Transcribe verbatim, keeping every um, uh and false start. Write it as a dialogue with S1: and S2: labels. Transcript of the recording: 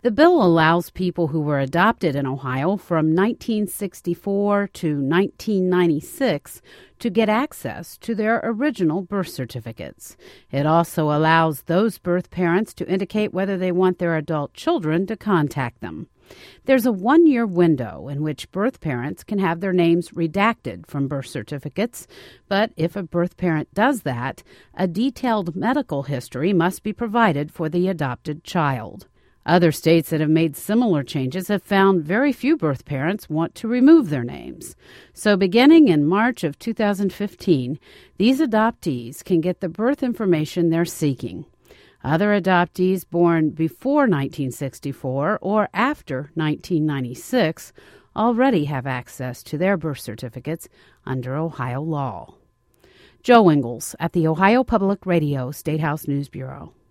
S1: The bill allows people who were adopted in Ohio from nineteen sixty-four to nineteen ninety-six to get access to their original birth certificates. It also allows those birth parents to indicate whether they want their adult children to contact them. There's a one-year window in which birth parents can have their names redacted from birth certificates, but if a birth parent does that, a detailed medical history must be provided for the adopted child. Other states that have made similar changes have found very few birth parents want to remove their names. So beginning in March of two thousand fifteen, these adoptees can get the birth information they're seeking. Other adoptees born before nineteen sixty-four or after nineteen ninety-six already have access to their birth certificates under Ohio law. Joe Ingles at the Ohio Public Radio State House News Bureau.